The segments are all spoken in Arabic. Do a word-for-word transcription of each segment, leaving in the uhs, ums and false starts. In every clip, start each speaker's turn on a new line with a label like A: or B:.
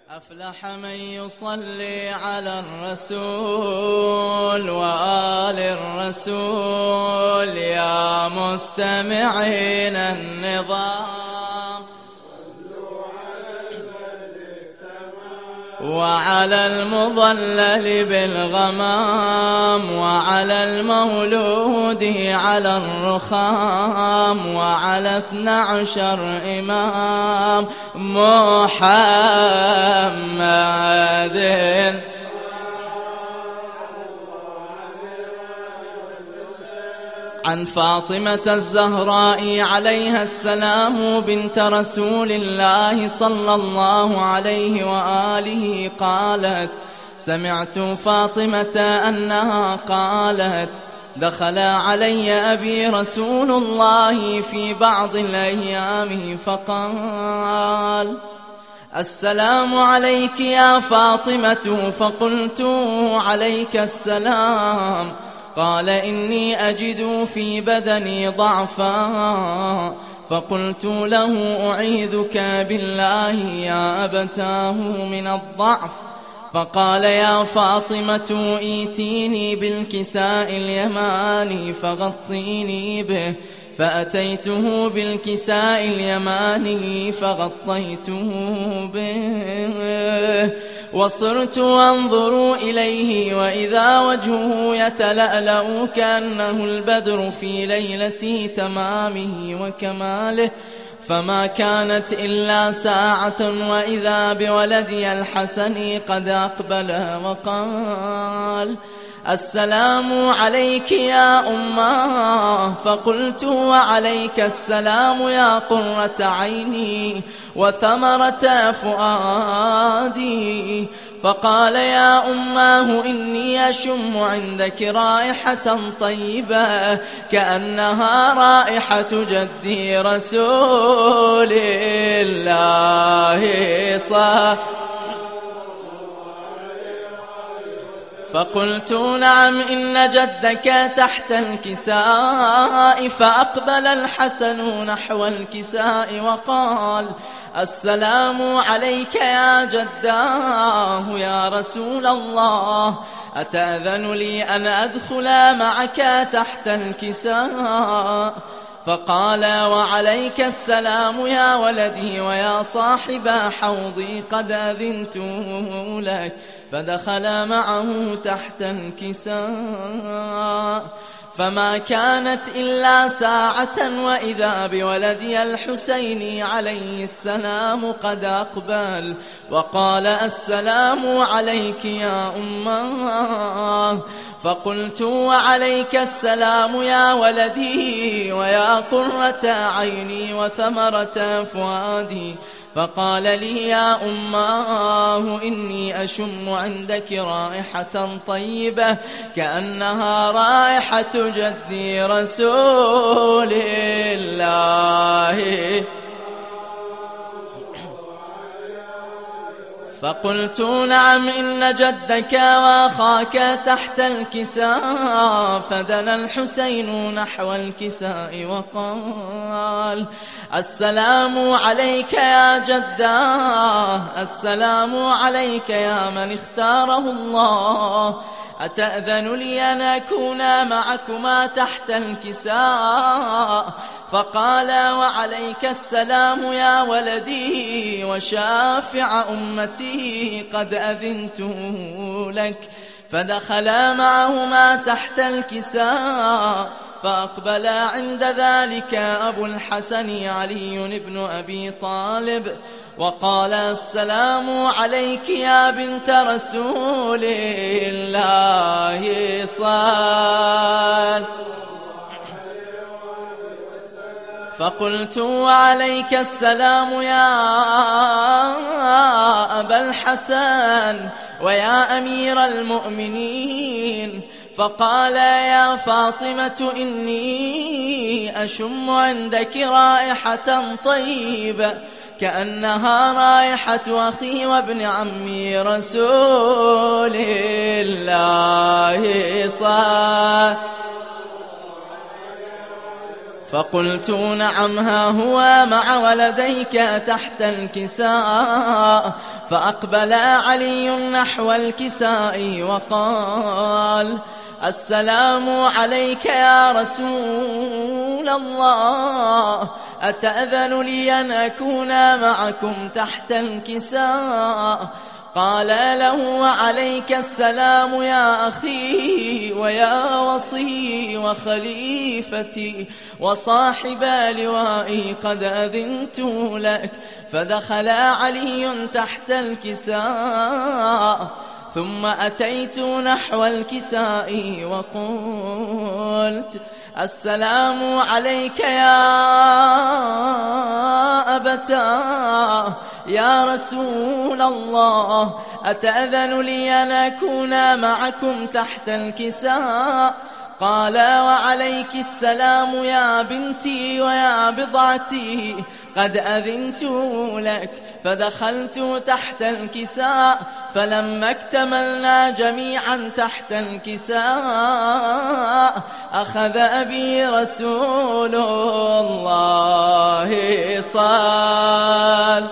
A: أفلح من يصلي على الرسول وآل الرسول. يا مستمعين النظام وعلى المضلل بالغمام وعلى المولود على الرخام وعلى اثنى عشر إمام محمد. عن فاطمة الزهراء عليها السلام بنت رسول الله صلى الله عليه وآله قالت: سمعت فاطمة أنها قالت: دخل علي أبي رسول الله في بعض الأيام فقال: السلام عليك يا فاطمة. فقلت: عليك السلام. قال: إني أجد في بدني ضعفا. فقلت له: أعيذك بالله يا أبتاه من الضعف. فقال: يا فاطمة إيتيني بالكساء اليماني فغطيني به. فأتيته بالكساء اليماني فغطيته به وصرت أنظر إليه وإذا وجهه يتلألأ كأنه البدر في ليلة تمامه وكماله. فما كانت إلا ساعة وإذا بولدي الحسن قد أقبل وقال: السلام عليك يا أماه. فقلت: وعليك السلام يا قرة عيني وثمرة فؤادي. فقال: يا أماه إني أشم عندك رائحة طيبة كأنها رائحة جدي رسول الله صلى. فقلت: نعم إن جدك تحت الكساء. فأقبل الحسن نحو الكساء وقال: السلام عليك يا جداه يا رسول الله. أتأذن لي أن أدخل معك تحت الكساء؟ فقال: وعليك السلام يا ولدي ويا صاحب حوضي قد أذنت لك. فدخل معه تحت الكساء. فما كانت إلا ساعة وإذا بولدي الحسين عليه السلام قد أقبل وقال: السلام عليك يا أماه. فقلت: وعليك السلام يا ولدي ويا قرة عيني وثمرة فؤادي. فقال لي: يا أماه إني أشم عندك رائحة طيبة كأنها رائحة جدي رسول الله. فقلت: نعم إن جدك وأخاك تحت الكساء. فدنا الحسين نحو الكساء وقال: السلام عليك يا جداه. السلام عليك يا من اختاره الله. أتأذن لي أن أكون معكما تحت الكساء؟ فقال: وعليك السلام يا ولدي وشافع أمتي قد أذنت لك. فدخلا معهما تحت الكساء. فأقبل عند ذلك أبو الحسن علي بن أبي طالب وقال: السلام عليك يا بنت رسول الله صلى. فقلت: وعليك السلام يا أبا الحسن ويا أمير المؤمنين. فقال: يا فاطمة إني أشم عندك رائحة طيبة كأنها رائحة أخي وابن عمي رسول الله صلى. فقلت نعم ها هو مع ولديك تحت الكساء. فأقبل علي نحو الكساء وقال السلام عليك يا رسول الله، أتأذن لي أن أكون معكم تحت الكساء؟ قال له وعليك السلام يا أخي ويا وصي وخليفتي وصاحب لوائي، قد أذنت لك. فدخل علي تحت الكساء، ثم أتيت نحو الكساء وقلت السلام عليك يا أبتاه يا رسول الله، أتأذن لي أن أكون معكم تحت الكساء؟ قال وعليك السلام يا بنتي ويا بضعتي، قد أذنت لك. فدخلت تحت الكساء، فلما اكتملنا جميعا تحت الكساء أخذ أبي رسول الله صلى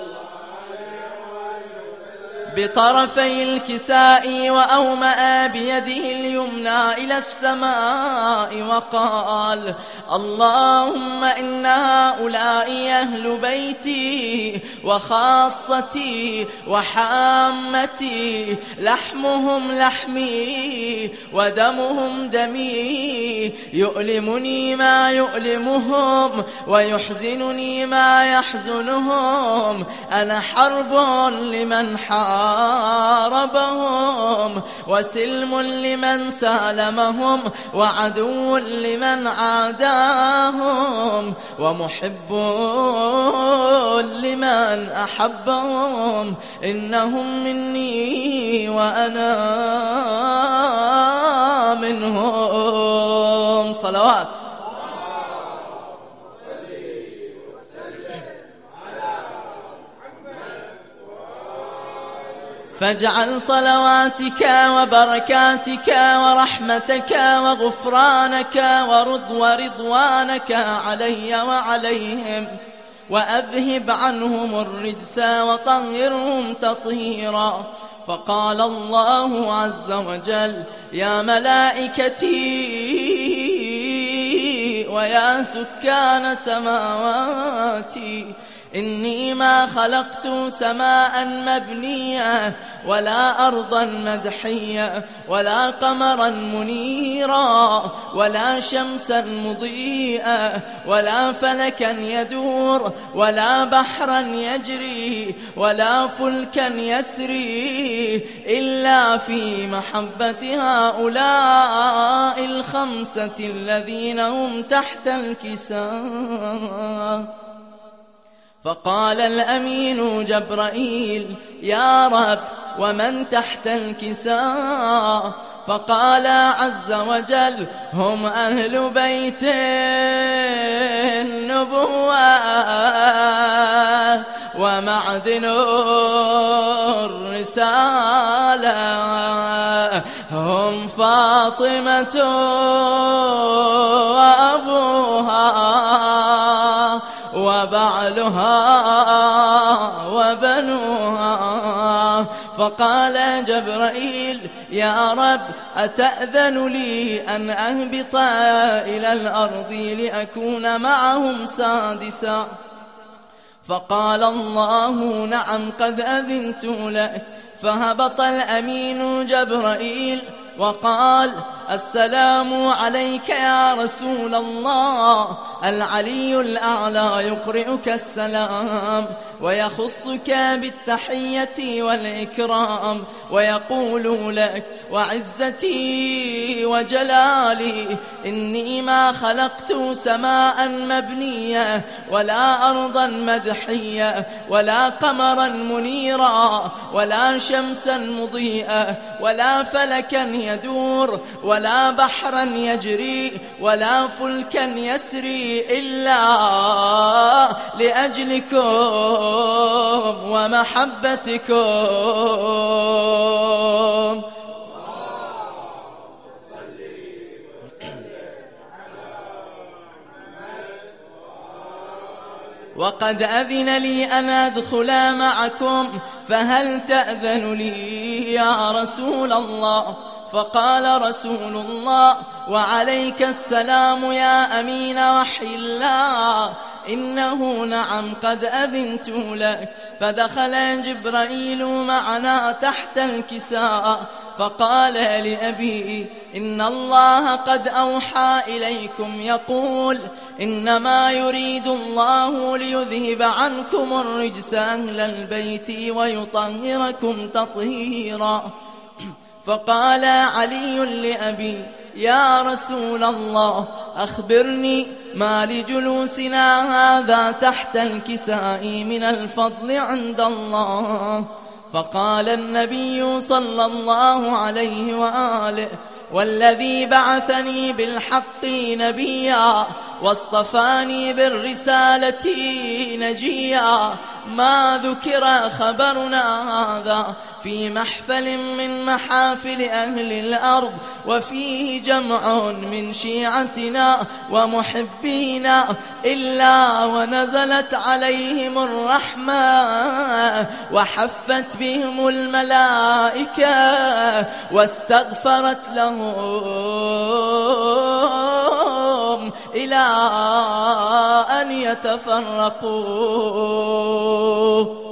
A: بطرفي الكساء وأومأ بيده اليمنى إلى السماء وقال اللهم إن هؤلاء أهل بيتي وخاصتي وحامتي، لحمهم لحمي ودمهم دمي، يؤلمني ما يؤلمهم ويحزنني ما يحزنهم، أنا حرب لمن حارب حاربهم وسلم لمن سالمهم وعدو لمن عاداهم ومحب لمن أحبهم، إنهم مني وأنا منهم. صلوات. فاجعل صلواتك وبركاتك ورحمتك وغفرانك ورض ورضوانك علي وعليهم، وأذهب عنهم الرجس وطهرهم تطهيرا. فقال الله عز وجل يا ملائكتي ويا سكان سماواتي، إني ما خلقت سماء مبنية ولا أرضا مدحية ولا قمرا منيرا ولا شمسا مضيئة ولا فلكا يدور ولا بحرا يجري ولا فلكا يسري إلا في محبة هؤلاء الخمسة الذين هم تحت الكساء. فقال الأمين جبرائيل يا رب ومن تحت الكساء؟ فقال عز وجل هم أهل بيت النبوة ومعدن الرسالة، هم فاطمة وأبوها وبعلها وبنوها. فقال جبرائيل يا رب أتأذن لي أن أهبط إلى الأرض لأكون معهم سادسا؟ فقال الله نعم قد أذنت لك. فهبط الأمين جبرائيل وقال السلام عليك يا رسول الله، العلي الأعلى يقرئك السلام ويخصك بالتحية والإكرام ويقول لك وعزتي وجلالي إني ما خلقت سماء مبنية ولا أرضا مدحية ولا قمرا منيرا ولا شمسا مضيئة ولا فلكا يدور ولا بحرا يجري ولا فلكا يسري إلا لأجلكم ومحبتكم. وقد أذن لي أن أدخل معكم، فهل تأذن لي يا رسول الله؟ فقال رسول الله: وعليك السلام يا أمين وحي الله، إنه نعم قد أذنت لك. فدخل جبرائيل معنا تحت الكساء، فقال لأبي: إن الله قد أوحى إليكم يقول: إنما يريد الله ليذهب عنكم الرجس أهل البيت ويطهركم تطهيرا. فقال علي لأبي: يا رسول الله، أخبرني ما لجلوسنا هذا تحت الكساء من الفضل عند الله. فقال النبي صلى الله عليه وآله: والذي بعثني بالحق نبيا واصطفاني بالرسالة نجيا، ما ذكر خبرنا هذا في محفل من محافل أهل الأرض، وفيه جمع من شيعتنا ومحبينا، إلا ونزلت عليهم الرحمة وحفت بهم الملائكة واستغفرت لهم إلى أن يتفرقوا.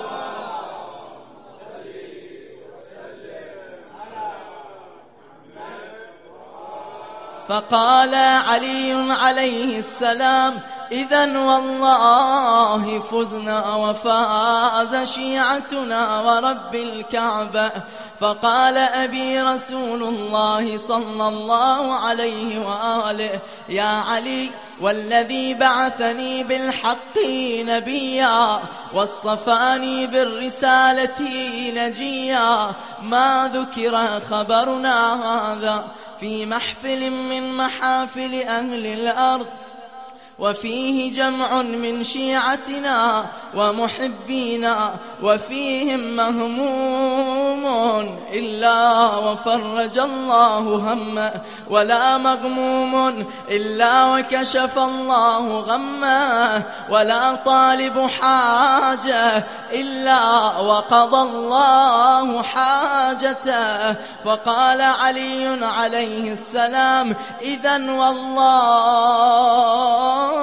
A: فقال علي عليه السلام: إذن والله فزنا وفاز شيعتنا ورب الكعبة. فقال أبي رسول الله صلى الله عليه وآله: يا علي، والذي بعثني بالحق نبيا واصطفاني بالرسالة نجيا، ما ذكر خبرنا هذا في محفل من محافل أهل الأرض، وفيه جمع من شيعتنا ومحبينا، وفيهم مهموم إلا وفرج الله همه، ولا مغموم إلا وكشف الله غمه، ولا طالب حاجة إلا وقضى الله حاجته. فقال علي عليه السلام: إذن والله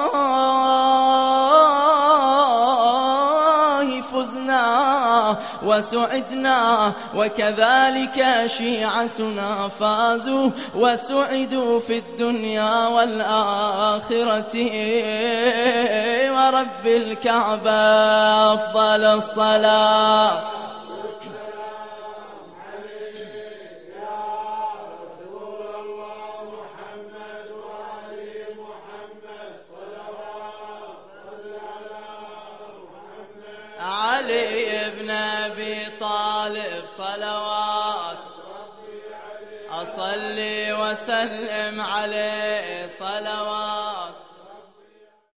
A: فزنا وسعدنا، وكذلك شيعتنا فازوا وسعدوا في الدنيا والآخرة، ورب الكعبة أفضل الصلاة. علي بن أبي طالب صلوات أصلي وسلم عليه صلوات.